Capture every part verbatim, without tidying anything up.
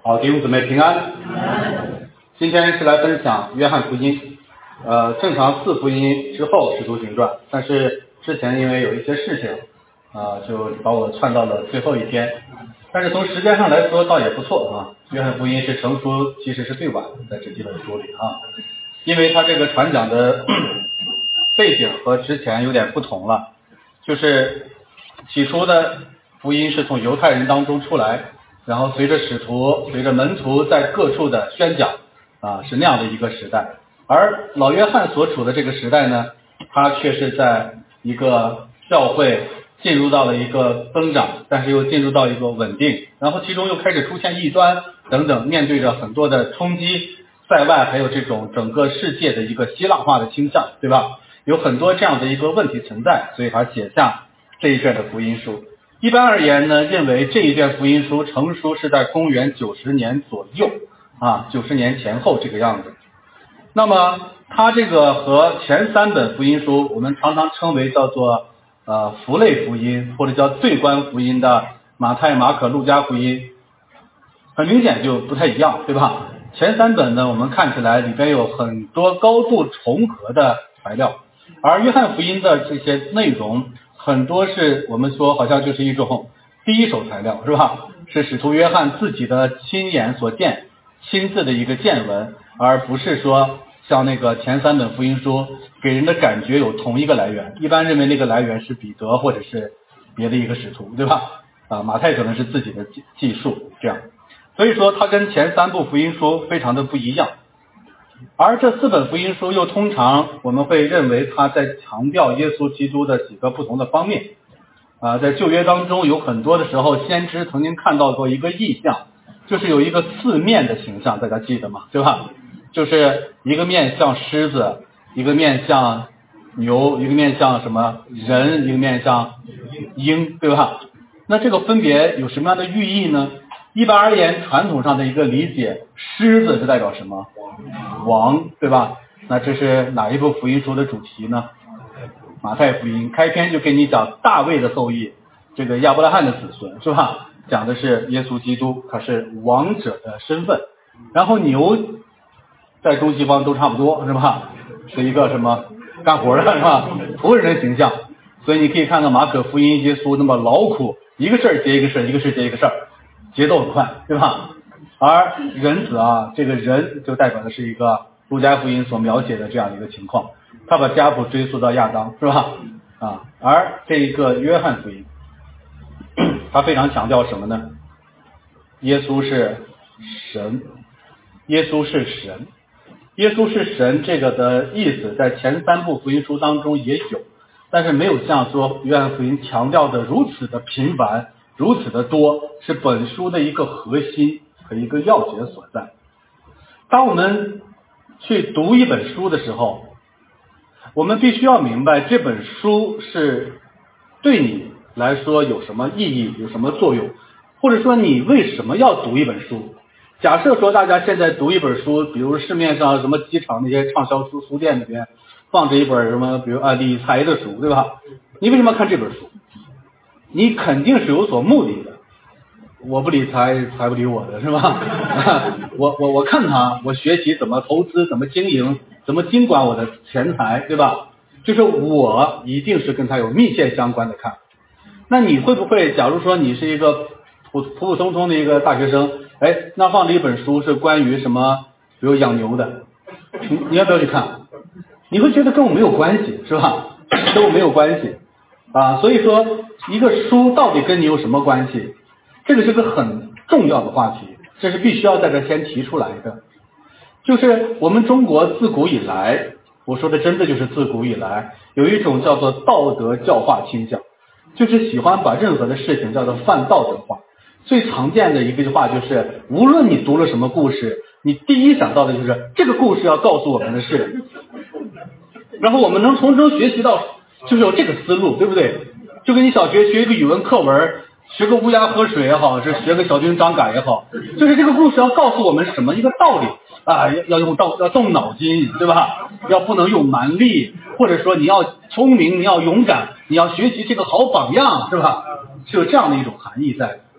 好，弟兄姊妹平安。今天是来分享约翰福音，呃，正常四福音之后使徒行传，但是之前因为有一些事情，啊、呃，就把我串到了最后一天。但是从时间上来说，倒也不错啊。约翰福音是成书其实是最晚的，在这几本书里啊，因为它这个传讲的背景和之前有点不同了，就是起初的福音是从犹太人当中出来，然后随着使徒随着门徒在各处的宣讲啊，是那样的一个时代。而老约翰所处的这个时代呢，他却是在一个教会进入到了一个增长，但是又进入到一个稳定，然后其中又开始出现异端等等，面对着很多的冲击，在外还有这种整个世界的一个希腊化的倾向，对吧？有很多这样的一个问题存在，所以他写下这一卷的福音书。一般而言呢，认为这一卷福音书成书是在公元九十年左右啊，九十年前后这个样子。那么它这个和前三本福音书，我们常常称为叫做呃福类福音或者叫最观福音的马太、马可、路加福音，很明显就不太一样，对吧？前三本呢，我们看起来里边有很多高度重合的材料，而约翰福音的这些内容很多是我们说好像就是一种第一手材料，是吧？是使徒约翰自己的亲眼所见，亲自的一个见闻，而不是说像那个前三本福音书给人的感觉有同一个来源，一般认为那个来源是彼得或者是别的一个使徒，对吧？啊，马太可能是自己的记述，这样，所以说它跟前三部福音书非常的不一样。而这四本福音书又通常我们会认为它在强调耶稣基督的几个不同的方面啊，在旧约当中有很多的时候，先知曾经看到过一个异象，就是有一个四面的形象，大家记得吗？对吧？就是一个面像狮子，一个面像牛，一个面像什么人，一个面像鹰，对吧？那这个分别有什么样的寓意呢？一般而言，传统上的一个理解，狮子是代表什么？王，对吧？那这是哪一部福音书的主题呢？马太福音开篇就跟你讲大卫的后裔，这个亚伯拉罕的子孙，是吧？讲的是耶稣基督，他是王者的身份。然后牛在中西方都差不多，是吧？是一个什么干活的，是吧？仆人的形象。所以你可以看到马可福音耶稣那么劳苦，一个事儿接一个事儿，一个事接一个事儿，节奏很快，对吧？而人子啊，这个人就代表的是一个路加福音所描写的这样一个情况，他把家谱追溯到亚当，是吧？啊，而这一个约翰福音，他非常强调什么呢？耶稣是神，耶稣是神，耶稣是神这个的意思在前三部福音书当中也有，但是没有像说约翰福音强调的如此的频繁，如此的多，是本书的一个核心和一个要诀所在。当我们去读一本书的时候，我们必须要明白这本书是对你来说有什么意义，有什么作用，或者说你为什么要读一本书。假设说大家现在读一本书，比如市面上什么机场那些畅销书书店里边放着一本什么比如啊理财的书，对吧？你为什么要看这本书？你肯定是有所目的的。我不理财，财不理我的，是吧？我我我看它，我学习怎么投资，怎么经营，怎么经管我的钱财，对吧？就是我一定是跟它有密切相关的看。那你会不会，假如说你是一个普普普通通的一个大学生，哎，那放着一本书是关于什么，比如养牛的，你你要不要去看？你会觉得跟我没有关系，是吧？跟我没有关系啊。所以说，一个书到底跟你有什么关系？这个是个很重要的话题，这是必须要在这先提出来的。就是我们中国自古以来，我说的真的就是自古以来，有一种叫做道德教化倾向，就是喜欢把任何的事情叫做泛道德化。最常见的一个话就是，无论你读了什么故事，你第一想到的就是这个故事要告诉我们的是，然后我们能从中学习到就是有这个思路，对不对？就跟你小学学一个语文课文，学个乌鸦喝水也好，是学个小军张嘎也好，就是这个故事要告诉我们什么一个道理啊？要要用道要动脑筋，对吧？要不能用蛮力，或者说你要聪明，你要勇敢，你要学习这个好榜样，是吧？是有这样的一种含义在。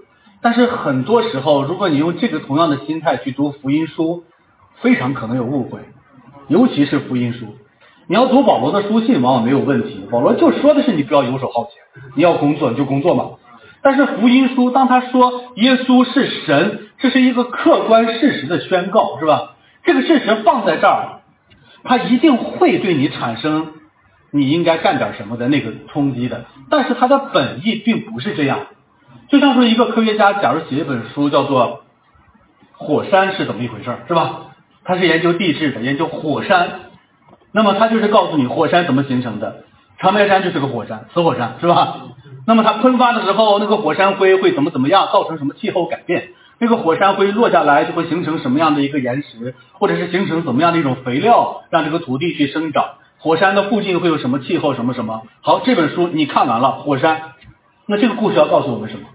但是很多时候，如果你用这个同样的心态去读福音书，非常可能有误会，尤其是福音书。你要读保罗的书信往往没有问题，保罗就说的是你不要游手好闲，你要工作你就工作嘛。但是福音书当他说耶稣是神，这是一个客观事实的宣告，是吧？这个事实放在这儿，他一定会对你产生你应该干点什么的那个冲击的，但是他的本意并不是这样。就像说一个科学家假如写一本书叫做火山是怎么一回事，是吧？他是研究地质的，研究火山，那么他就是告诉你火山怎么形成的。长白山就是个火山，死火山，是吧？那么它喷发的时候，那个火山灰会怎么怎么样，造成什么气候改变，那个火山灰落下来就会形成什么样的一个岩石，或者是形成怎么样的一种肥料，让这个土地去生长。火山的附近会有什么气候什么什么。好，这本书你看完了火山，那这个故事要告诉我们什么？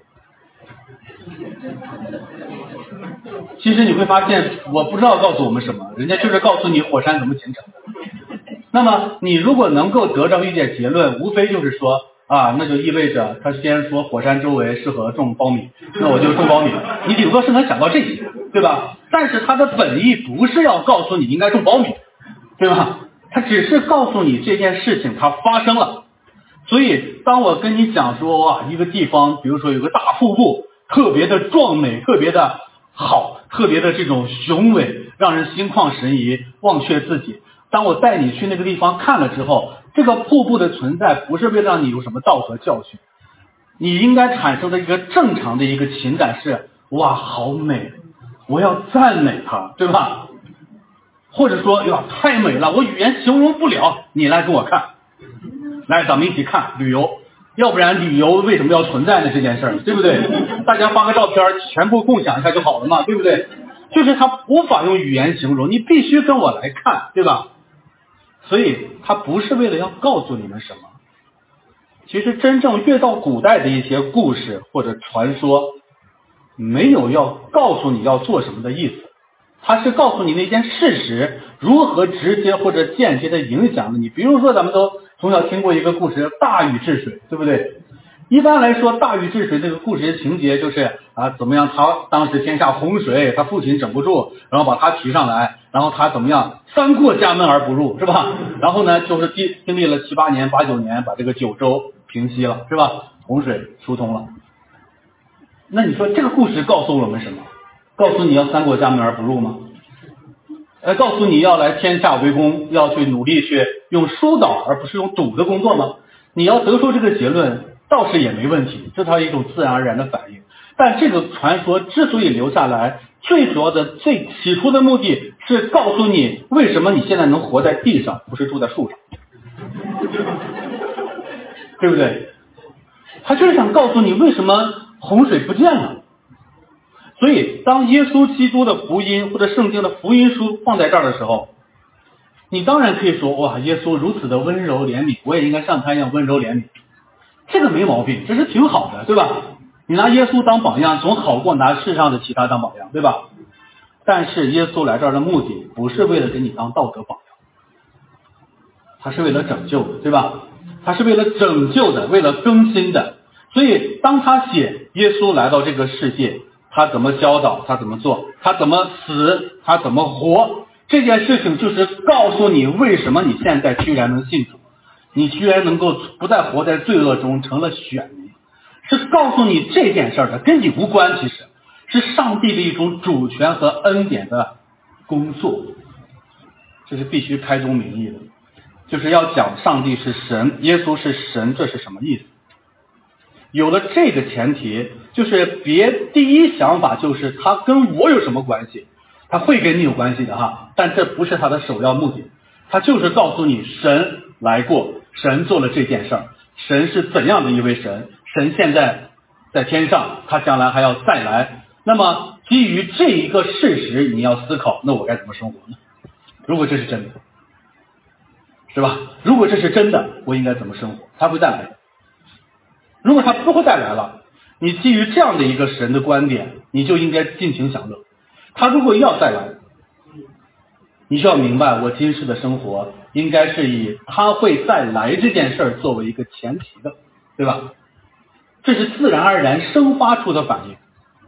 其实你会发现我不知道告诉我们什么，人家就是告诉你火山怎么形成的。那么你如果能够得到一点结论，无非就是说啊，那就意味着他先说火山周围适合种苞米，那我就种苞米，你顶多是能想到这些，对吧？但是他的本意不是要告诉你应该种苞米，对吧？他只是告诉你这件事情它发生了。所以当我跟你讲说哇，一个地方比如说有个大瀑布特别的壮美，特别的好，特别的这种雄伟，让人心旷神怡，忘却自己。当我带你去那个地方看了之后，这个瀑布的存在不是为了让你有什么道德教训，你应该产生的一个正常的一个情感是哇好美，我要赞美它，对吧？或者说呀太美了，我语言形容不了，你来跟我看，来咱们一起看旅游，要不然旅游为什么要存在呢？这件事儿，对不对？大家发个照片全部共享一下就好了嘛，对不对？就是他无法用语言形容，你必须跟我来看，对吧？所以他不是为了要告诉你们什么。其实真正越到古代的一些故事或者传说，没有要告诉你要做什么的意思，他是告诉你那件事实如何直接或者间接的影响了你。比如说咱们都从小听过一个故事大禹治水，对不对？一般来说大禹治水这个故事的情节就是啊怎么样，他当时天下洪水，他父亲整不住，然后把他提上来，然后他怎么样三过家门而不入，是吧？然后呢就是经经历了七八年八九年，把这个九州平息了，是吧？洪水疏通了。那你说这个故事告诉我们什么？告诉你要三过家门而不入吗？呃，告诉你要来天下为公，要去努力去用疏导而不是用堵的工作吗？你要得出这个结论倒是也没问题，这它是一种自然而然的反应。但这个传说之所以留下来，最主要的最起初的目的是告诉你为什么你现在能活在地上，不是住在树上，对不对？他就是想告诉你为什么洪水不见了。所以当耶稣基督的福音或者圣经的福音书放在这儿的时候，你当然可以说哇，耶稣如此的温柔怜悯，我也应该像他一样温柔怜悯，这个没毛病，这是挺好的，对吧？你拿耶稣当榜样总好过拿世上的其他当榜样，对吧？但是耶稣来这儿的目的不是为了给你当道德榜样，他是为了拯救的，对吧？他是为了拯救的，为了更新的。所以当他写耶稣来到这个世界，他怎么教导，他怎么做，他怎么死，他怎么活，这件事情就是告诉你为什么你现在居然能信主，你居然能够不再活在罪恶中成了选民，是告诉你这件事的，跟你无关，其实是上帝的一种主权和恩典的工作，这是必须开宗明义的，就是要讲上帝是神，耶稣是神，这是什么意思？有了这个前提，就是别第一想法就是他跟我有什么关系，他会跟你有关系的哈，但这不是他的首要目的，他就是告诉你神来过，神做了这件事儿，神是怎样的一位神，神现在在天上，他将来还要再来。那么基于这一个事实，你要思考，那我该怎么生活呢？如果这是真的，是吧？如果这是真的，我应该怎么生活？他会再来。如果他不会再来了，你基于这样的一个神的观点，你就应该尽情享乐。他如果要再来，你就要明白，我今世的生活应该是以他会再来这件事儿作为一个前提的，对吧？这是自然而然生发出的反应。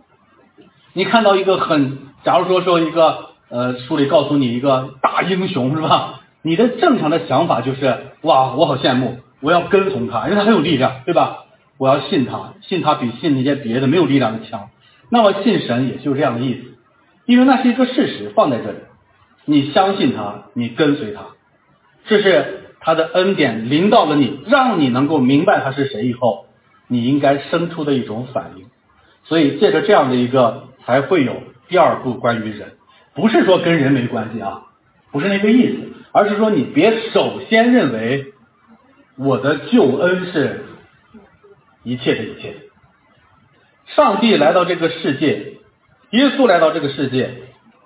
你看到一个很，假如说说一个呃书里告诉你一个大英雄是吧？你的正常的想法就是哇，我好羡慕，我要跟从他，因为他很有力量，对吧？我要信他，信他比信那些别的没有力量的强。那么信神也就是这样的意思，因为那是一个事实放在这里，你相信他，你跟随他，这是他的恩典临到了你，让你能够明白他是谁以后，你应该生出的一种反应。所以借着这样的一个才会有第二步关于人，不是说跟人没关系啊，不是那个意思，而是说你别首先认为我的救恩是一切的一切。上帝来到这个世界，耶稣来到这个世界，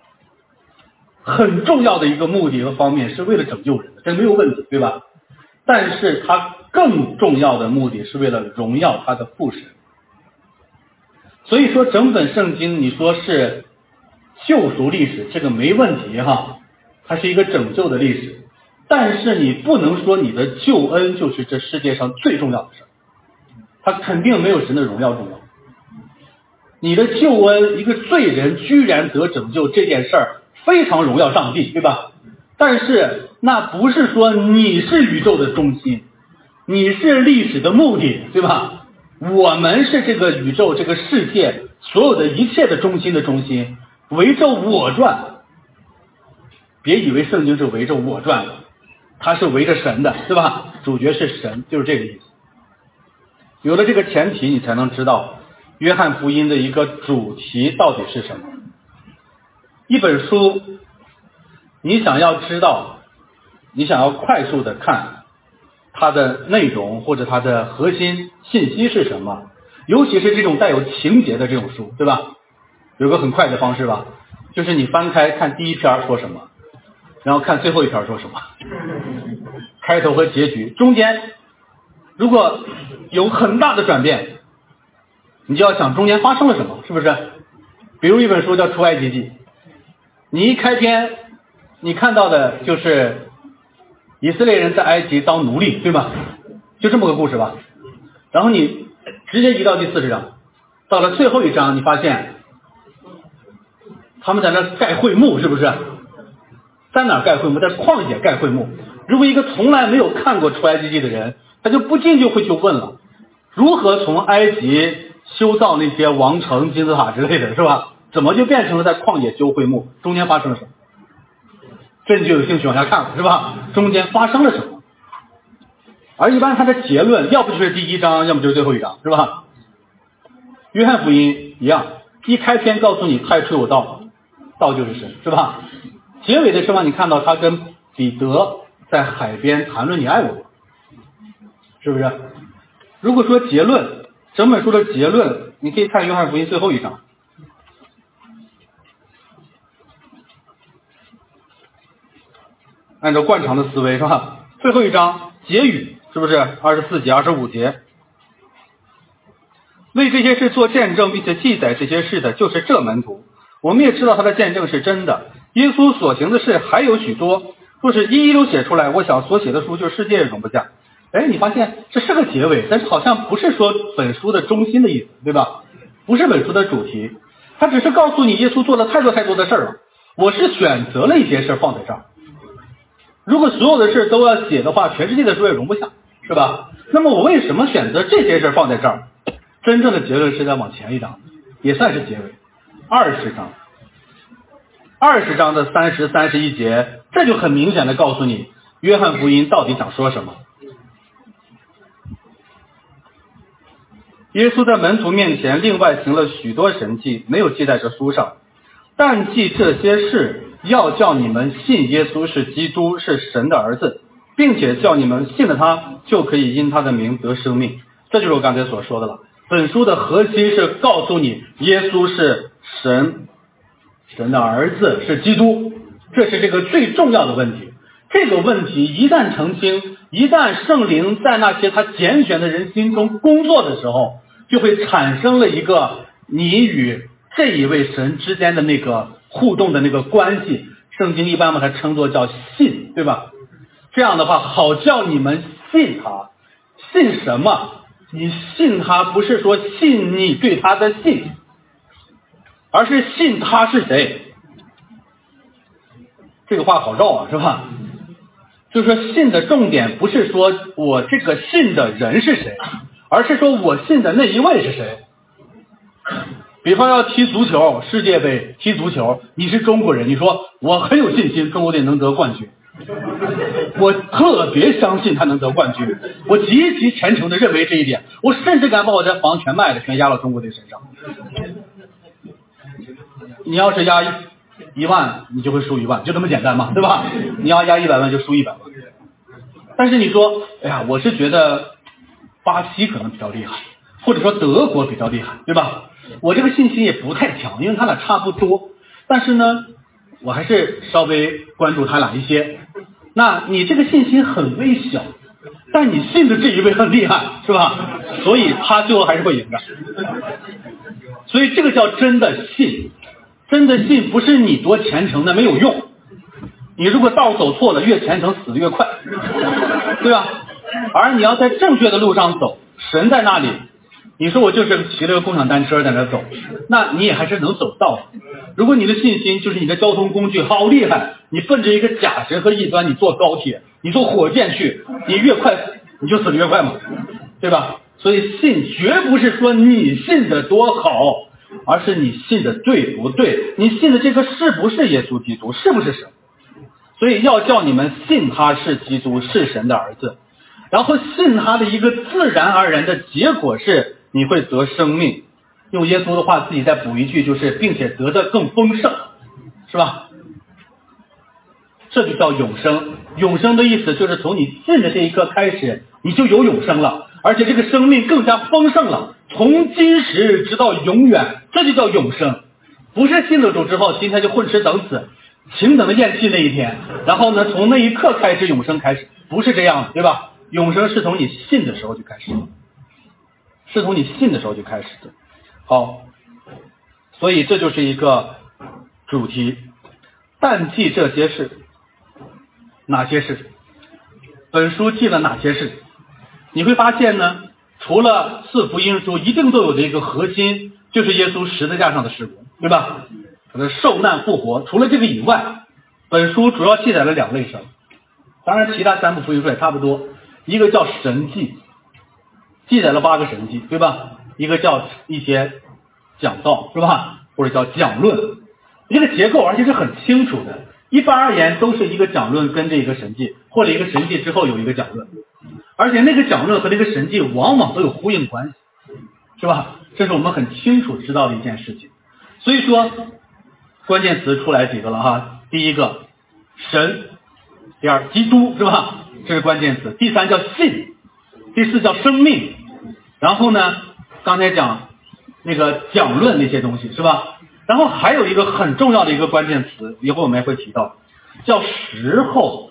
很重要的一个目的和方面是为了拯救人的，这没有问题，对吧？但是他更重要的目的是为了荣耀他的父神。所以说整本圣经你说是救赎历史，这个没问题哈，它是一个拯救的历史，但是你不能说你的救恩就是这世界上最重要的事，它肯定没有神的荣耀重要。你的救恩，一个罪人居然得拯救这件事儿非常荣耀上帝，对吧？但是那不是说你是宇宙的中心，你是历史的目的，对吧？我们是这个宇宙这个世界所有的一切的中心的中心，围着我转。别以为圣经是围着我转的，它是围着神的，对吧？主角是神，就是这个意思。有了这个前提，你才能知道约翰福音的一个主题到底是什么。一本书你想要知道，你想要快速的看它的内容或者它的核心信息是什么，尤其是这种带有情节的这种书，对吧？有个很快的方式吧，就是你翻开看第一篇说什么，然后看最后一篇说什么，开头和结局中间如果有很大的转变，你就要想中间发生了什么，是不是？比如一本书叫《出埃及记》，你一开篇你看到的就是以色列人在埃及当奴隶，对吧？就这么个故事吧。然后你直接移到第四十章，到了最后一章，你发现他们在那盖会幕，是不是？在哪盖会幕？在旷野盖会幕。如果一个从来没有看过出埃及记的人，他就不禁就会去问了，如何从埃及修造那些王城、金字塔之类的，是吧？怎么就变成了在旷野修会幕？中间发生了什么？这你就有兴趣往下看了，是吧？中间发生了什么？而一般它的结论要不就是第一章，要么就是最后一章，是吧？约翰福音一样，一开篇告诉你太初有道，道就是神，是吧？结尾的时候你看到他跟彼得在海边谈论你爱我，是不是？如果说结论，整本书的结论，你可以看约翰福音最后一章，按照惯常的思维，是吧？最后一章结语，是不是二十四节、二十五节？为这些事做见证并且记载这些事的就是这门徒，我们也知道他的见证是真的。耶稣所行的事还有许多，若是一一都写出来，我想所写的书就世界也容不下。哎，你发现这是个结尾，但是好像不是说本书的中心的意思，对吧？不是本书的主题，他只是告诉你耶稣做了太多太多的事了，我是选择了一些事放在这儿。如果所有的事都要写的话，全世界的书也容不下，是吧？那么我为什么选择这些事放在这儿？真正的结论是在往前一章，也算是结尾，二十章，二十章的三十、三十一节，这就很明显的告诉你，约翰福音到底想说什么。耶稣在门徒面前另外行了许多神迹，没有记在这书上，但记这些事，要叫你们信耶稣是基督，是神的儿子，并且叫你们信了他，就可以因他的名得生命。这就是我刚才所说的了。本书的核心是告诉你，耶稣是神，神的儿子，是基督，这是这个最重要的问题。这个问题一旦澄清，一旦圣灵在那些他拣选的人心中工作的时候，就会产生了一个你与这一位神之间的那个互动的那个关系。圣经一般把它称作叫信，对吧？这样的话，好叫你们信他。信什么？你信他不是说信你对他的信， 而是信他是谁。这个话好绕啊，是吧？就是说信的重点不是说我这个信的人是谁，而是说我信的那一位是谁。比方要踢足球，世界杯踢足球，你是中国人，你说我很有信心中国队能得冠军，我特别相信他能得冠军，我极其虔诚的认为这一点，我甚至敢把我这房全卖了，全压到中国队身上。你要是压一一万，你就会输一万，就这么简单嘛，对吧？你要压一百万就输一百万。但是你说，哎呀，我是觉得巴西可能比较厉害，或者说德国比较厉害，对吧？我这个信心也不太强，因为他俩差不多，但是呢，我还是稍微关注他俩一些。那你这个信心很微小，但你信的这一位很厉害，是吧？所以他最后还是会赢的。所以这个叫真的信。真的信不是你多虔诚的没有用，你如果道走错了，越虔诚死得越快，对吧？而你要在正确的路上走，神在那里，你说我就是骑了个共享单车在那走，那你也还是能走到。如果你的信心就是你的交通工具好厉害，你奔着一个假神和异端，你坐高铁，你坐火箭去，你越快你就死得越快嘛，对吧？所以信绝不是说你信的多好，而是你信的对不对，你信的这个是不是耶稣基督，是不是神。所以要叫你们信他是基督，是神的儿子，然后信他的一个自然而然的结果是你会得生命。用耶稣的话自己再补一句，就是并且得的更丰盛，是吧？这就叫永生。永生的意思就是从你信的这一刻开始，你就有永生了，而且这个生命更加丰盛了，从今时直到永远，这就叫永生。不是信了主之后今天就混吃等死，请等着咽气那一天，然后呢从那一刻开始永生开始，不是这样的，对吧？永生是从你信的时候就开始的，是从你信的时候就开始的。好，所以这就是一个主题。但记这些事，哪些事？本书记了哪些事？你会发现呢，除了四福音书一定都有的一个核心，就是耶稣十字架上的事工，对吧？他的受难复活。除了这个以外，本书主要记载了两类事，当然其他三部福音书也差不多。一个叫神迹，记载了八个神迹，对吧？一个叫一些讲道，是吧？或者叫讲论，一个结构，而且是很清楚的。一般而言都是一个讲论跟着一个神迹，或者一个神迹之后有一个讲论，而且那个讲论和那个神迹往往都有呼应关系，是吧？这是我们很清楚知道的一件事情。所以说关键词出来几个了哈，第一个神，第二基督，是吧？这是关键词。第三叫信，第四叫生命，然后呢刚才讲那个讲论那些东西，是吧？然后还有一个很重要的一个关键词，以后我们也会提到，叫时候。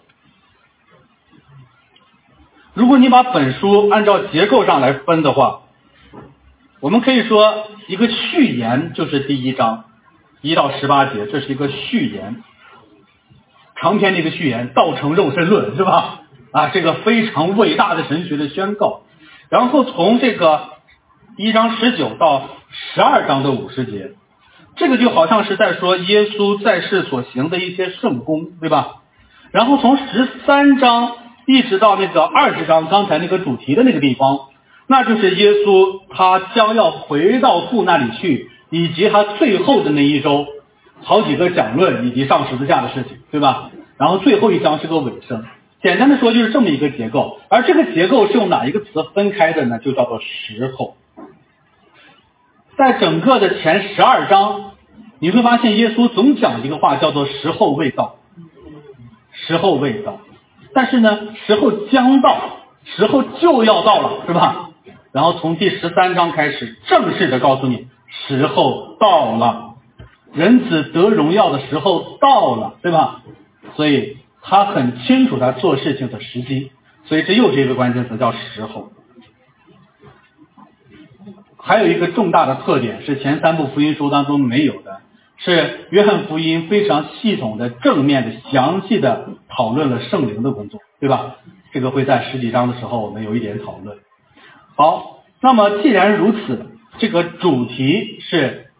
如果你把本书按照结构上来分的话，我们可以说一个序言就是第一章一到十八节，这是一个序言，长篇的一个序言，道成肉身论，是吧？啊，这个非常伟大的神学的宣告。然后从这个一章十九到十二章的五十节，这个就好像是在说耶稣在世所行的一些圣功，对吧？然后从十三章一直到那个二十章，刚才那个主题的那个地方，那就是耶稣他将要回到父那里去，以及他最后的那一周好几个讲论以及上十字架的事情，对吧？然后最后一章是个尾声。简单的说就是这么一个结构，而这个结构是用哪一个词分开的呢？就叫做时候。在整个的前十二章，你会发现耶稣总讲一个话叫做时候未到，时候未到。但是呢，时候将到，时候就要到了，是吧？然后从第十三章开始正式的告诉你时候到了，人子得荣耀的时候到了，对吧？所以他很清楚他做事情的时机，所以这又是一个关键词叫时候。还有一个重大的特点是前三部福音书当中没有的，是约翰福音非常系统的正面的详细的讨论了圣灵的工作，对吧？这个会在十几章的时候我们有一点讨论。好，那么既然如此，这个主题是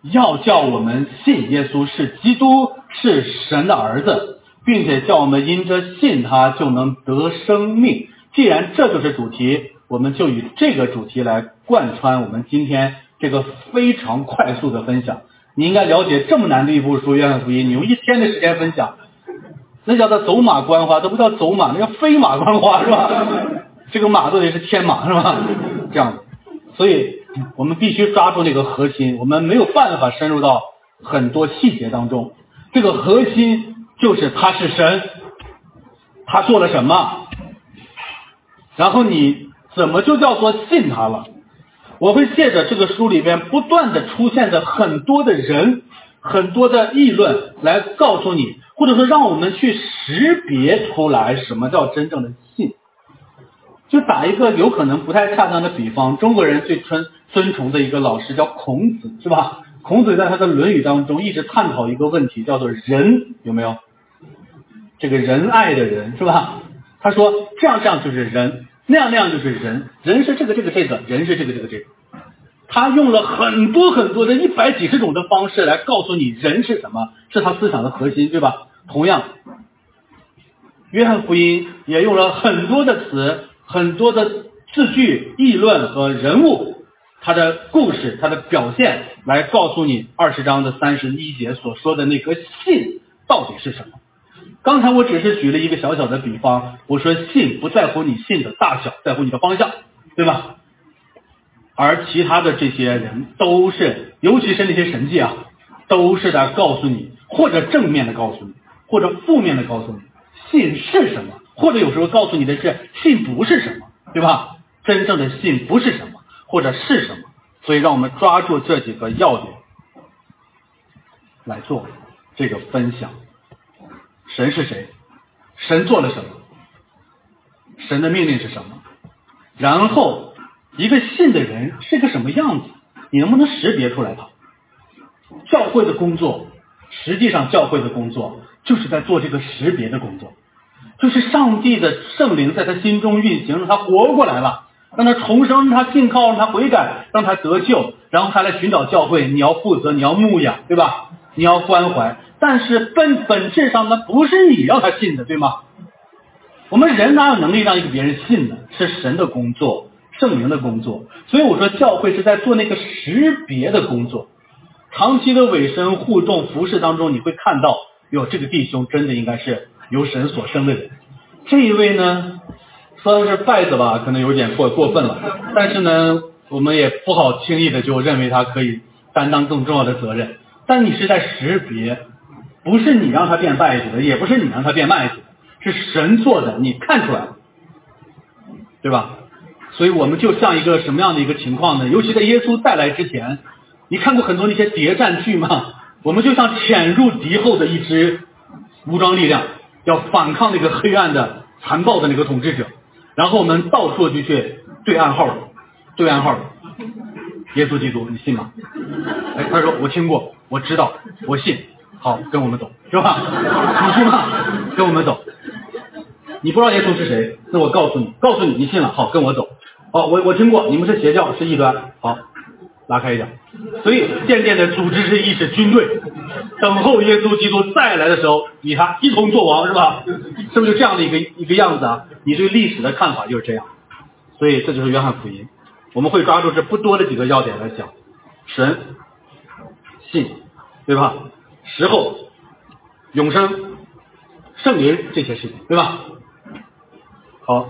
要叫我们信耶稣是基督，是神的儿子，并且叫我们因着信他就能得生命。既然这就是主题，我们就以这个主题来贯穿我们今天这个非常快速的分享。你应该了解这么难的一部书约翰福音，你用一天的时间分享，那叫做走马观花，都不叫走马，那叫飞马观花，是吧？这个马都得是天马，是吧？这样的，所以我们必须抓住那个核心，我们没有办法深入到很多细节当中。这个核心就是他是神，他做了什么，然后你怎么就叫做信他了。我会借着这个书里边不断的出现的很多的人，很多的议论来告诉你，或者说让我们去识别出来什么叫真正的信。就打一个有可能不太恰当的比方，中国人最尊尊崇的一个老师叫孔子，是吧？孔子在他的《论语》当中一直探讨一个问题，叫做仁，有没有？这个仁爱的仁，是吧？他说这样这样就是仁，那样那样就是仁，仁是这个这个这个，仁是这个这个这个。他用了很多很多的一百几十种的方式来告诉你仁是什么，是他思想的核心，对吧？同样，约翰福音也用了很多的词，很多的字句、议论和人物，他的故事、他的表现，来告诉你二十章的三十一节所说的那个信到底是什么。刚才我只是举了一个小小的比方，我说信不在乎你信的大小，在乎你的方向，对吧？而其他的这些人都是，尤其是那些神迹啊，都是在告诉你，或者正面的告诉你，或者负面的告诉你，信是什么，或者有时候告诉你的是信不是什么，对吧？真正的信不是什么，或者是什么。所以让我们抓住这几个要点来做这个分享。神是谁？神做了什么？神的命令是什么？然后一个信的人是个什么样子？你能不能识别出来他？教会的工作，实际上教会的工作就是在做这个识别的工作，就是上帝的圣灵在他心中运行，让他活过来了，让他重生，让他信靠，让他悔改，让他得救，然后他来寻找教会。你要负责，你要牧养，对吧？你要关怀，但是本本质上呢，不是你要他信的，对吗？我们人哪有能力让一个别人信呢？是神的工作，圣灵的工作。所以我说教会是在做那个识别的工作。长期的委身互动服侍当中，你会看到，哟，这个弟兄真的应该是由神所生的人。这一位呢，说是拜子吧，可能有点过过分了，但是呢，我们也不好轻易的就认为他可以担当更重要的责任。但你是在识别，不是你让他变拜子的，也不是你让他变麦子的，是神做的，你看出来了，对吧？所以我们就像一个什么样的一个情况呢？尤其在耶稣再来之前，你看过很多那些谍战剧吗？我们就像潜入敌后的一支武装力量，要反抗那个黑暗的残暴的那个统治者，然后我们到处就去对暗号，对暗号。耶稣基督，你信吗？哎，他说我听过，我知道，我信。好，跟我们走，是吧？你信吗？跟我们走。你不知道耶稣是谁，那我告诉你，告诉你，你信了，好，跟我走。哦，我我听过，你们是邪教，是异端，好，拉开一点。所以渐渐的组织是一支军队，等候耶稣基督再来的时候，与他一同作王，是吧？是不是就这样的一个一个样子啊？你对历史的看法就是这样。所以这就是约翰福音。我们会抓住这不多的几个要点来讲，神、信，对吧？时候、永生、圣灵这些事情，对吧？好，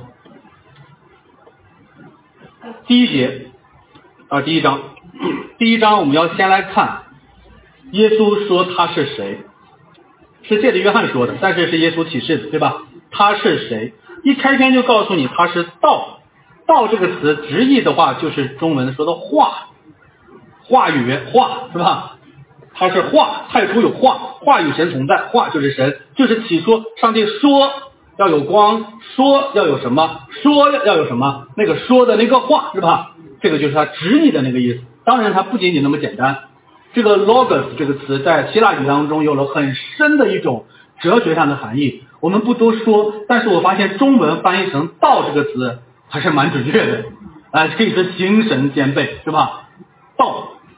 第一节啊，第一章，第一章我们要先来看耶稣说他是谁，是借着约翰说的，但是是耶稣启示的，对吧？他是谁？一开篇就告诉你他是道。道这个词直译的话就是中文说的话，话语话，是吧？它是话，太初有话，话与神同在，话就是神，就是起初上帝说要有光，说要有什么，说要有什么，那个说的那个话，是吧？这个就是它直译的那个意思。当然它不仅仅那么简单，这个 logos 这个词在希腊语当中有了很深的一种哲学上的含义，我们不多说，但是我发现中文翻译成道这个词还是蛮准确的，啊、呃，可以说形神兼备，是吧？道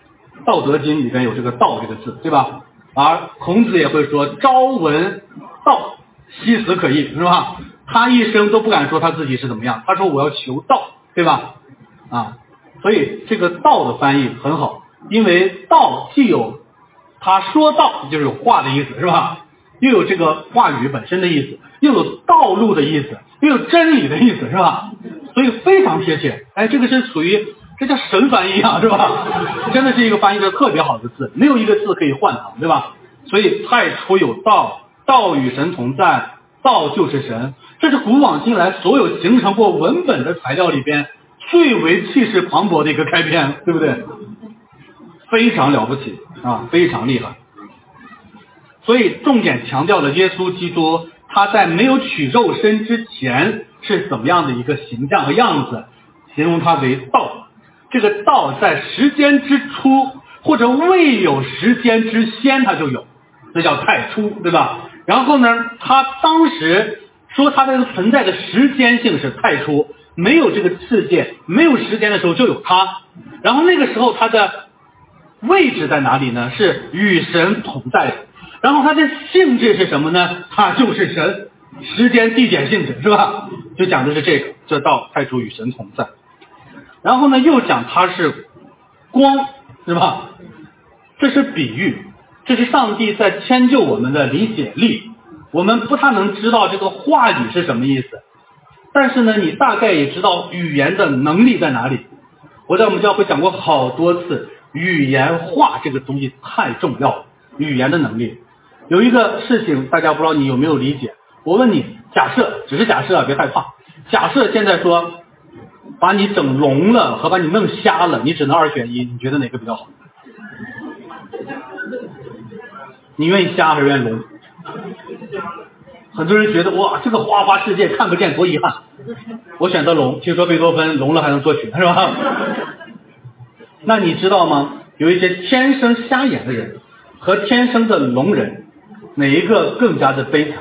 道德经里边有这个道这个字，对吧？而孔子也会说朝闻道，夕死可矣，是吧？他一生都不敢说他自己是怎么样，他说我要求道，对吧？啊，所以这个道的翻译很好，因为道既有他说道就是有话的意思，是吧？又有这个话语本身的意思，又有道路的意思，又有真理的意思，是吧？所以非常贴切。哎，这个是属于这叫神翻译啊，是吧？真的是一个翻译的特别好的字，没有一个字可以换它，对吧？所以太初有道，道与神同在，道就是神。这是古往今来所有形成过文本的材料里边最为气势磅礴的一个开篇，对不对？非常了不起啊，非常厉害。所以重点强调了耶稣基督他在没有取肉身之前是怎么样的一个形象和样子，形容他为道。这个道在时间之初或者未有时间之先他就有，这叫太初，对吧？然后呢，他当时说他这个存在的时间性是太初，没有这个世界没有时间的时候就有他，然后那个时候他的位置在哪里呢？是与神同在的。然后它的性质是什么呢？它就是神，时间地点性质，是吧？就讲的是这个，这道太初与神同在。然后呢，又讲它是光，是吧？这是比喻，这是上帝在迁就我们的理解力。我们不太能知道这个话语是什么意思，但是呢，你大概也知道语言的能力在哪里。我在我们教会讲过好多次，语言话这个东西太重要了，语言的能力。有一个事情大家不知道你有没有理解，我问你，假设只是假设啊，别害怕，假设现在说把你整聋了和把你弄瞎了，你只能二选一，你觉得哪个比较好？你愿意瞎还是愿意聋？很多人觉得哇，这个花花世界看不见多遗憾，我选择聋。听说贝多芬聋了还能作曲，是吧？那你知道吗？有一些天生瞎眼的人和天生的聋人，哪一个更加的悲惨？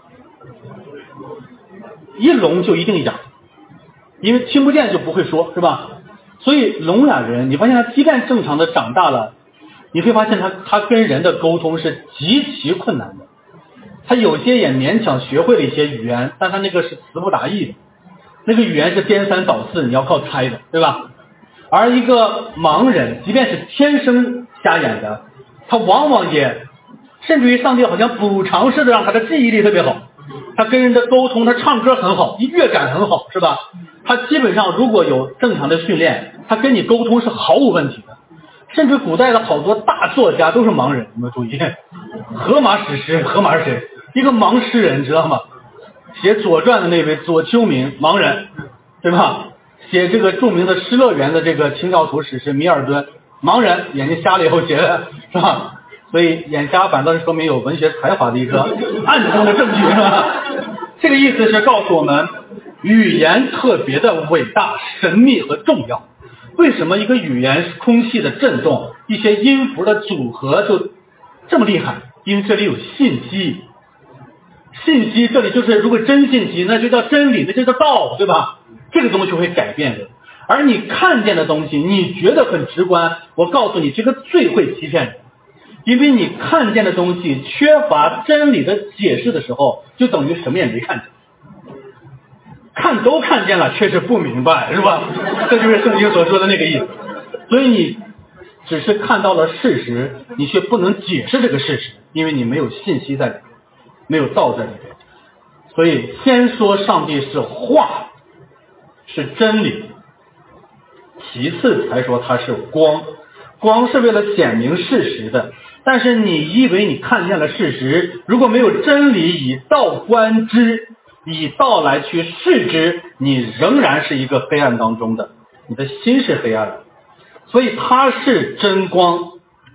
一聋就一定哑，因为听不见就不会说，是吧？所以聋哑人，你发现他即便正常的长大了，你会发现他他跟人的沟通是极其困难的。他有些也勉强学会了一些语言，但他那个是词不达意的，那个语言是颠三倒四，你要靠猜的，对吧？而一个盲人，即便是天生瞎眼的，他往往也甚至于上帝好像补偿似的让他的记忆力特别好，他跟人的沟通，他唱歌很好，乐感很好，是吧？他基本上如果有正常的训练，他跟你沟通是毫无问题的。甚至古代的好多大作家都是盲人，你们注意，荷马史诗，荷马是谁？一个盲诗人，知道吗？写《左传》的那位左丘明，盲人，对吧？写这个著名的《失乐园》的这个清教徒史诗米尔顿，盲人，眼睛瞎了以后写的，是吧？所以眼瞎反倒是说明有文学才华的一个暗中的证据，是吧？这个意思是告诉我们，语言特别的伟大、神秘和重要。为什么一个语言空气的震动，一些音符的组合就这么厉害？因为这里有信息。信息这里就是如果真信息，那就叫真理，那就叫道，对吧？这个东西会改变人。而你看见的东西你觉得很直观，我告诉你，这个最会欺骗人。因为你看见的东西缺乏真理的解释的时候，就等于什么也没看见。看都看见了，却是不明白，是吧？这就是圣经所说的那个意思。所以你只是看到了事实，你却不能解释这个事实，因为你没有信息在里面，没有道在里面。所以先说上帝是话，是真理，其次才说它是光。光是为了显明事实的，但是你以为你看见了事实，如果没有真理以道观之，以道来去视之，你仍然是一个黑暗当中的，你的心是黑暗的。所以他是真光。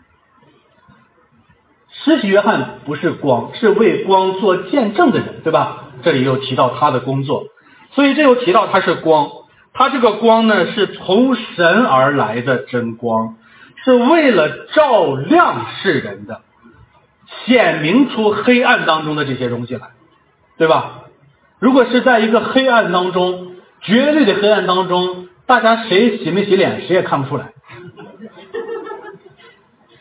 施洗约翰不是光，是为光做见证的人，对吧？这里又提到他的工作，所以这又提到他是光。他这个光呢，是从神而来的真光，是为了照亮世人的，显明出黑暗当中的这些东西来，对吧？如果是在一个黑暗当中，绝对的黑暗当中，大家谁洗没洗脸谁也看不出来，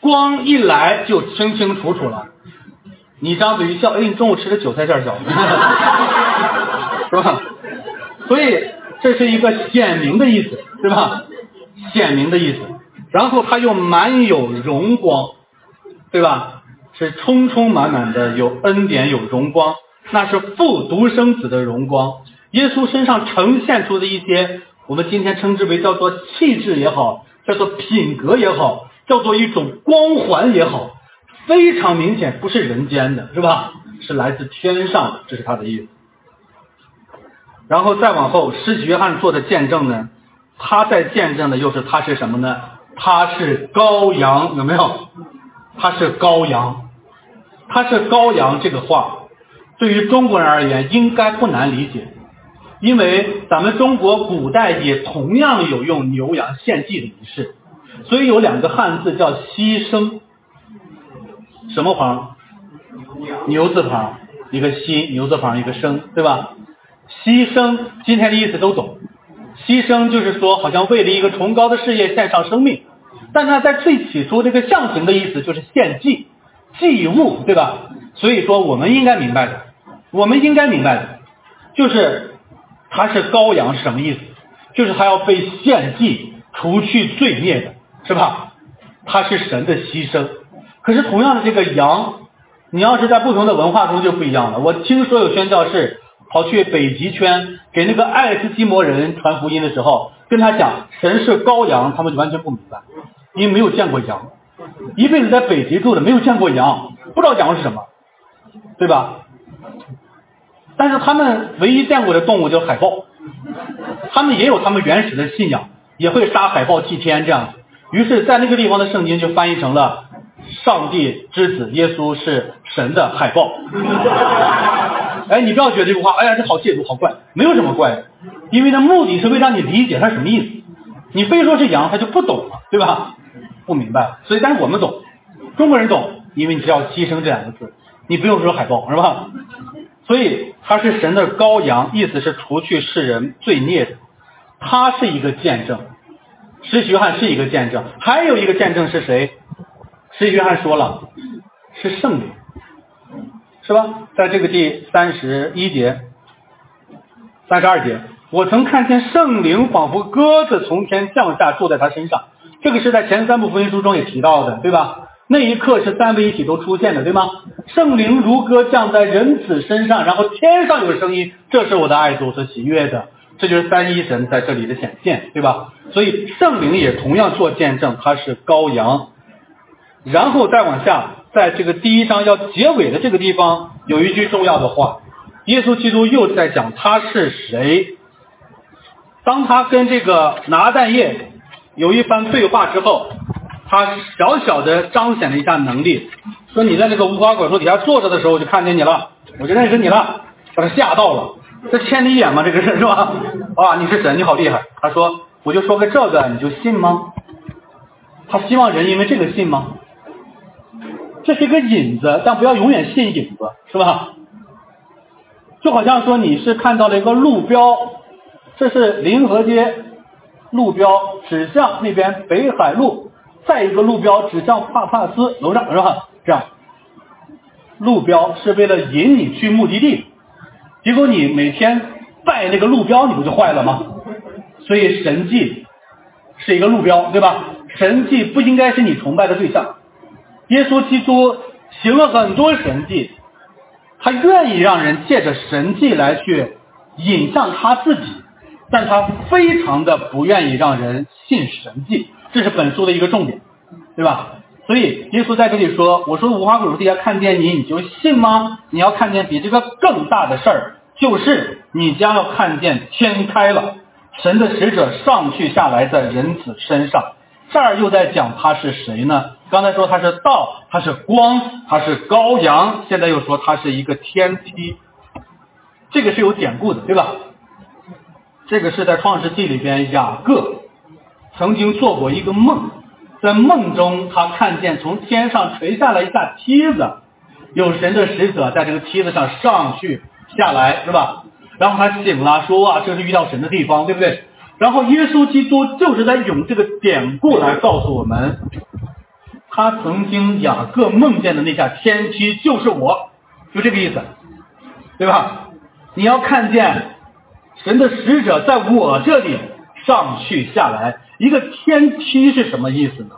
光一来就清清楚楚了。你张嘴一笑，哎，你中午吃的韭菜馅饺子，是吧？所以这是一个显明的意思，对吧？显明的意思。然后它又满有荣光，对吧？是充充满满的有恩典有荣光，那是父独生子的荣光。耶稣身上呈现出的一些我们今天称之为叫做气质也好，叫做品格也好，叫做一种光环也好，非常明显不是人间的，是吧？是来自天上的，这是他的意思。然后再往后，施洗约翰做的见证呢，他在见证的又是他是什么呢？他是羔羊，有没有？他是羔羊，他是羔羊这个话对于中国人而言应该不难理解，因为咱们中国古代也同样有用牛羊献祭的仪式，所以有两个汉字叫牺牲，什么旁？牛字旁一个牺，牛字旁一个生，对吧？牺牲今天的意思都懂，牺牲就是说好像为了一个崇高的事业献上生命，但它在最起初这个象形的意思就是献祭祭物，对吧？所以说我们应该明白的我们应该明白的就是它是羔羊是什么意思，就是它要被献祭除去罪孽的，是吧？它是神的牺牲。可是同样的这个羊，你要是在不同的文化中就不一样了。我听说有宣教士跑去北极圈给那个爱斯基摩人传福音的时候，跟他讲神是羔羊，他们就完全不明白，因为没有见过羊，一辈子在北极住的没有见过羊，不知道羊是什么，对吧？但是他们唯一见过的动物就是海豹，他们也有他们原始的信仰，也会杀海豹祭天这样子。于是在那个地方的圣经就翻译成了上帝之子耶稣是神的海豹。哎，你不要觉得这句话哎呀这好亵渎好怪，没有什么怪的，因为它目的是为让你理解它什么意思。你非说是羊他就不懂了，对吧？不明白。所以但是我们懂，中国人懂，因为你只要牺牲这两个字，你不用说海豹，是吧？所以他是神的羔羊，意思是除去世人罪孽的，他是一个见证。施洗约翰是一个见证，还有一个见证是谁？施洗约翰说了是圣灵，是吧？在这个第三十一节三十二节，我曾看见圣灵仿佛鸽子从天降下住在他身上，这个是在前三部福音书中也提到的，对吧？那一刻是三位一体都出现的，对吗？圣灵如歌降在人子身上，然后天上有声音，这是我的爱子，我所喜悦的。这就是三一神在这里的显现，对吧？所以圣灵也同样做见证，他是羔羊。然后再往下，在这个第一章要结尾的这个地方有一句重要的话，耶稣基督又在讲他是谁。当他跟这个拿但业有一番对话之后，他小小的彰显了一下能力，说你在那个无花果树底下坐着的时候我就看见你了，我就认识你了，把他吓到了。这千里眼嘛，这个是是吧？啊，你是神，你好厉害。他说我就说个这个你就信吗？他希望人因为这个信吗？这是一个引子，但不要永远信引子，是吧？就好像说你是看到了一个路标，这是临河街路标指向那边北海路，再一个路标指向帕帕斯楼上，是吧？这样路标是为了引你去目的地，结果你每天拜那个路标，你不就坏了吗？所以神迹是一个路标，对吧？神迹不应该是你崇拜的对象。耶稣基督行了很多神迹，他愿意让人借着神迹来去引向他自己，但他非常的不愿意让人信神迹，这是本书的一个重点，对吧？所以耶稣在这里说，我说无花果树底下看见你，你就信吗？你要看见比这个更大的事儿，就是你将要看见天开了，神的使者上去下来在人子身上。这儿又在讲他是谁呢？刚才说他是道，他是光，他是羔羊，现在又说他是一个天梯，这个是有典故的，对吧？这个是在创世纪里边，雅各曾经做过一个梦，在梦中他看见从天上垂下来一架梯子，有神的使者在这个梯子上上去下来，是吧？然后他醒了，说啊，这是遇到神的地方，对不对？然后耶稣基督就是在用这个典故来告诉我们， 他曾经雅各梦见的那架天梯就是我，就这个意思，对吧？你要看见神的使者在我这里上去下来，一个天梯是什么意思呢？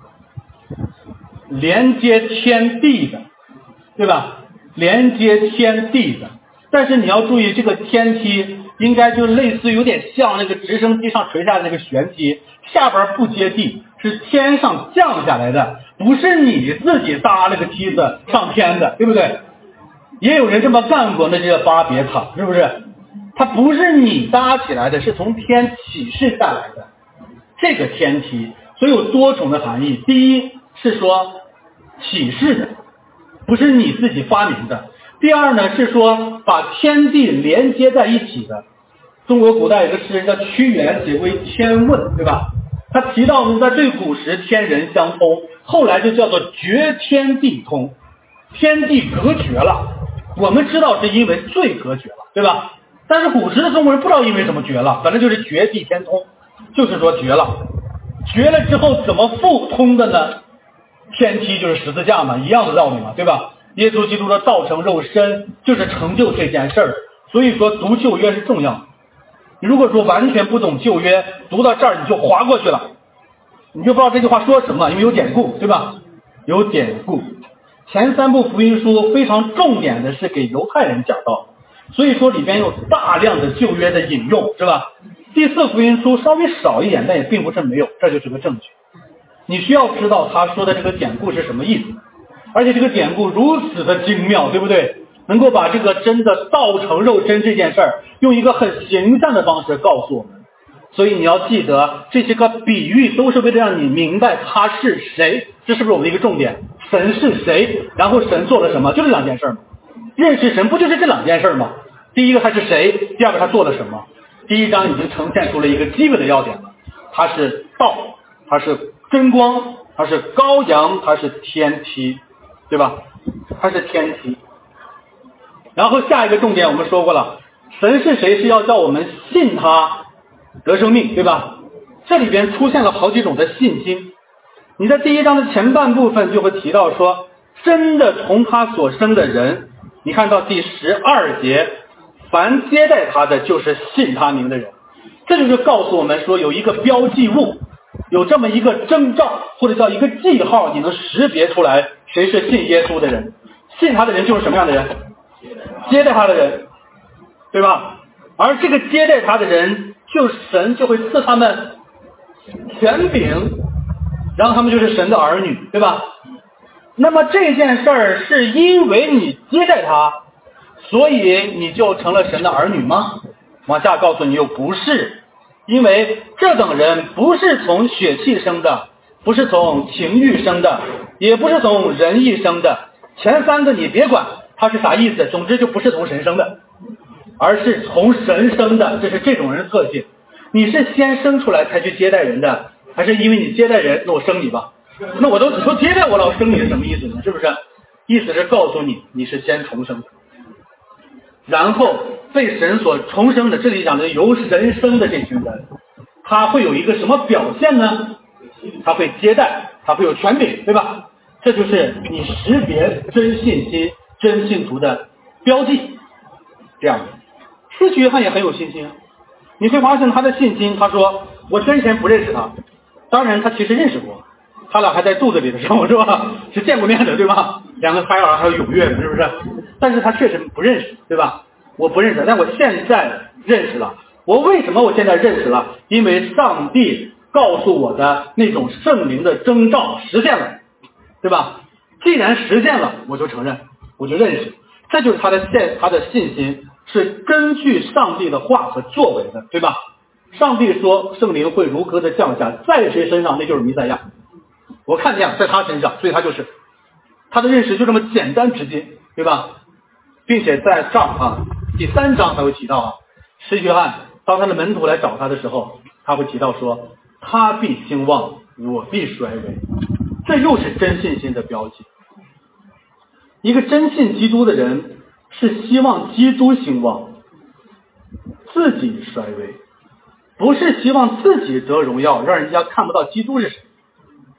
连接天地的，对吧？连接天地的。但是你要注意，这个天梯应该就类似有点像那个直升机上垂下的那个舷梯，下边不接地，是天上降下来的，不是你自己搭了个梯子上天的，对不对？也有人这么干过，那就叫巴别塔，是不是？它不是你搭起来的，是从天启示下来的这个天梯，所以有多重的含义。第一是说启示的，不是你自己发明的。第二呢，是说把天地连接在一起的。中国古代有个诗人叫屈原，写过一天问，对吧？他提到在最古时天人相通，后来就叫做绝天地通，天地隔绝了。我们知道是因为罪隔绝了，对吧？但是古时的中国人不知道因为什么绝了，反正就是绝地天通，就是说绝了。绝了之后怎么复通的呢？天梯就是十字架嘛，一样的道理嘛，对吧？耶稣基督的道成肉身就是成就这件事儿，所以说读旧约是重要的。如果说完全不懂旧约，读到这儿你就划过去了，你就不知道这句话说什么，因为有典故，对吧？有典故。前三部福音书非常重点的是给犹太人讲道，所以说里边有大量的旧约的引用，是吧？第四福音书稍微少一点，但也并不是没有，这就是个证据。你需要知道他说的这个典故是什么意思，而且这个典故如此的精妙，对不对？能够把这个真的道成肉身这件事儿用一个很形象的方式告诉我们。所以你要记得，这些个比喻都是为了让你明白他是谁，这是不是我们的一个重点？神是谁，然后神做了什么，就这两件事吗？认识神不就是这两件事吗？第一个他是谁，第二个他做了什么。第一章已经呈现出了一个基本的要点了，他是道，他是真光，他是羔羊，他是天梯，对吧？他是天梯。然后下一个重点我们说过了，神是谁是要叫我们信他得生命，对吧？这里边出现了好几种的信心。你在第一章的前半部分就会提到说，真的从他所生的人，你看到第十二节，凡接待他的就是信他名的人。这就是告诉我们说，有一个标记物，有这么一个征兆，或者叫一个记号，你能识别出来谁是信耶稣的人。信他的人就是什么样的人？接待他的人，对吧？而这个接待他的人，就神就会赐他们权柄，然后他们就是神的儿女，对吧？那么这件事儿是因为你接待他，所以你就成了神的儿女吗？往下告诉你又不是，因为这等人不是从血气生的，不是从情欲生的，也不是从人意生的。前三个你别管他是啥意思，总之就不是从神生的，而是从神生的，这是这种人的特性。你是先生出来才去接待人的，还是因为你接待人，那我生你吧？那我都只说接待我了，我生你是什么意思呢？是不是？意思是告诉你，你是先重生的，然后被神所重生的。这里讲的由神生的这群人，他会有一个什么表现呢？他会接待，他会有权柄，对吧？这就是你识别真信心、真信徒的标记。这样的，施洗约翰也很有信心。你会发现他的信心，他说我先前不认识他，当然他其实认识过，他俩还在肚子里的时候，是吧？是见过面的，对吧？两个胎儿还有踊跃的，是不是？但是他确实不认识，对吧？我不认识，但我现在认识了。我为什么我现在认识了？因为上帝告诉我的那种圣灵的征兆实现了，对吧？既然实现了，我就承认，我就认识。这就是他的信，他的信心是根据上帝的话和作为的，对吧？上帝说圣灵会如何的降下，在谁身上那就是弥赛亚。我看见在他身上，所以他就是他的认识就这么简单直接，对吧？并且在这儿啊，第三章他会提到啊，施洗约翰当他的门徒来找他的时候，他会提到说，他必兴旺，我必衰微。这又是真信心的标记。一个真信基督的人是希望基督兴旺，自己衰微，不是希望自己得荣耀，让人家看不到基督是谁。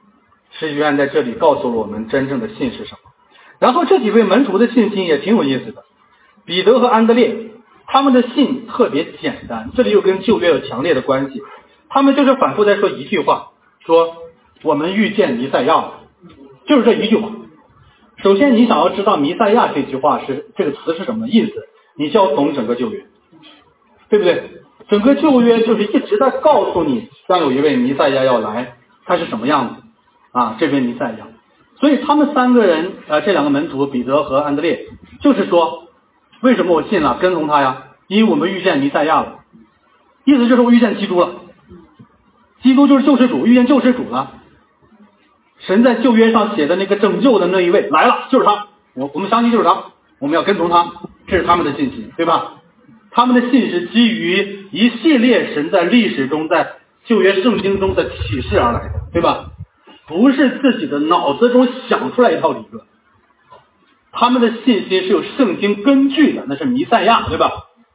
使徒约翰在这里告诉了我们真正的信是什么。然后这几位门徒的信心也挺有意思的，彼得和安德烈，他们的信特别简单，这里又跟旧约有强烈的关系。他们就是反复在说一句话，说我们遇见弥赛亚了，就是这一句话。首先你想要知道弥赛亚这句话是这个词是什么意思，你就要懂整个旧约，对不对？整个旧约就是一直在告诉你将有一位弥赛亚要来，他是什么样子啊？这位弥赛亚。所以他们三个人呃，这两个门徒彼得和安德烈，就是说为什么我信了跟从他呀？因为我们遇见弥赛亚了，意思就是我遇见基督了，基督就是救世主，遇见救世主了。神在旧约上写的那个拯救的那一位来了，就是他，我我们相信就是他，我们要跟从他，这是他们的信心，对吧？他们的信是基于一系列神在历史中在旧约圣经中的启示而来的，对吧？不是自己的脑子中想出来一套理论，他们的信心是有圣经根据的，那是弥赛亚，对吧？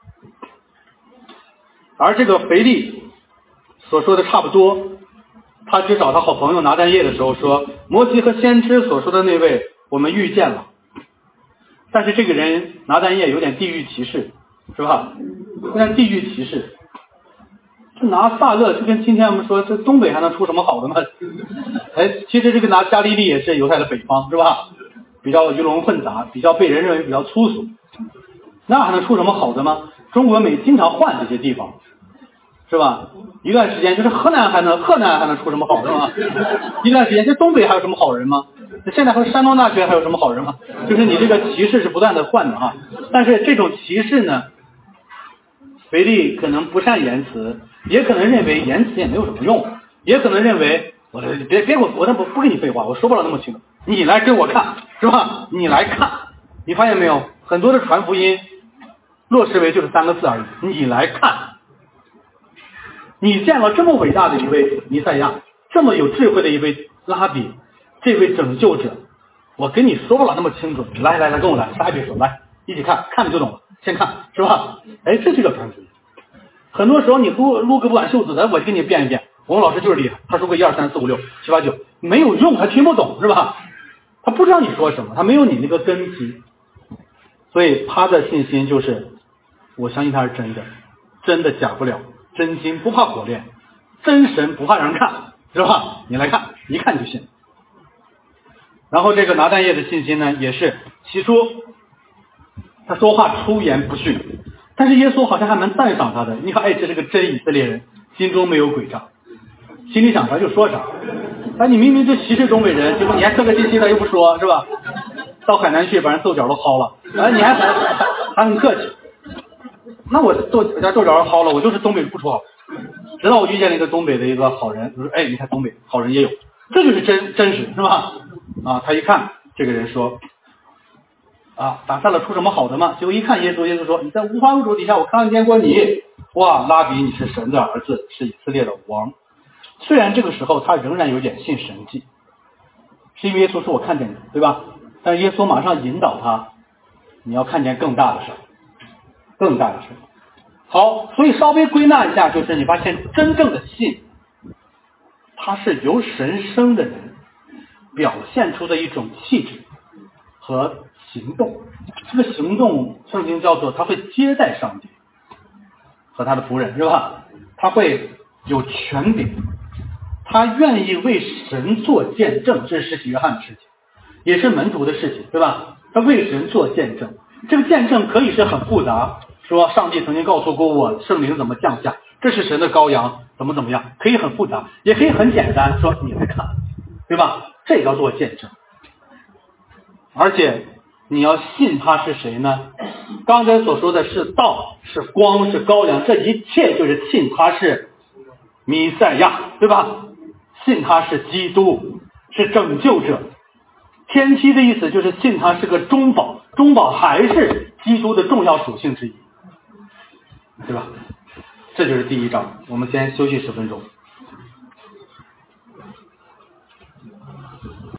而这个腓利所说的差不多，他去找他好朋友拿但业的时候说，摩西和先知所说的那位我们遇见了，但是这个人拿但业有点地域歧视，是吧？有点地域歧视。这拿撒勒就跟今天我们说这东北还能出什么好的吗？哎，其实这个拿加利利也是犹太的北方，是吧？比较鱼龙混杂，比较被人认为比较粗俗，那还能出什么好的吗？中国美经常换这些地方，是吧？一段时间就是河南还能河南还能出什么好的吗？一段时间这东北还有什么好人吗？现在和山东大学还有什么好人吗？就是你这个歧视是不断的换的啊。但是这种歧视呢，腓利可能不善言辞，也可能认为言辞也没有什么用，也可能认为我别别我我不不跟你废话，我说不了那么清楚，你来跟我看，是吧？你来看，你发现没有？很多的传福音落实为就是三个字而已，你来看。你见了这么伟大的一位弥赛亚，这么有智慧的一位拉比，这位拯救者，我跟你说不了那么清楚，来来来跟我来，啥也别说，来一起看，看你就懂了，先看，是吧？哎，这就叫传福音。很多时候你撸撸个不挽袖子的，我就给你变一变，我们老师就是厉害，他说个一二三四五六七八九，没有用，他听不懂，是吧？他不知道你说什么，他没有你那个根基，所以他的信心就是我相信他是真的，真的假不了，真金不怕火炼，真神不怕人看，是吧？你来看，一看就信。然后这个拿但业的信心呢，也是起初他说话出言不逊，但是耶稣好像还蛮赞赏他的。你看，哎，这是个真以色列人，心中没有诡诈，心里想啥就说啥。哎，你明明就歧视东北人，结果你还客客气气的又不说，是吧？到海南去把人豆角都薅了，哎，你还还还很客气。那我豆家豆角薅了，我就是东北不出好。直到我遇见了一个东北的一个好人，我说，哎，你看东北好人也有，这就是真真实，是吧？啊，他一看这个人说，啊，打散了出什么好的吗？结果一看耶稣，耶稣说，你在无花果树底下我看见过你，哇，拉比你是神的儿子，是以色列的王。虽然这个时候他仍然有点信神迹，是因为耶稣说我看见你，对吧？但是耶稣马上引导他，你要看见更大的事，更大的事。好，所以稍微归纳一下，就是你发现真正的信，它是由神生的人表现出的一种气质和行动。这个行动圣经叫做他会接待上帝和他的仆人，是吧？他会有权柄，他愿意为神做见证，这是施洗约翰的事情，也是门徒的事情，对吧？他为神做见证，这个见证可以是很复杂，说上帝曾经告诉过我圣灵怎么降下，这是神的羔羊怎么怎么样，可以很复杂，也可以很简单，说你来看，对吧？这也叫做见证。而且你要信他是谁呢？刚才所说的是道，是光，是羔羊，这一切就是信他是弥赛亚，对吧？信他是基督，是拯救者。天梯的意思就是信他是个中保，中保还是基督的重要属性之一，对吧？这就是第一章，我们先休息十分钟。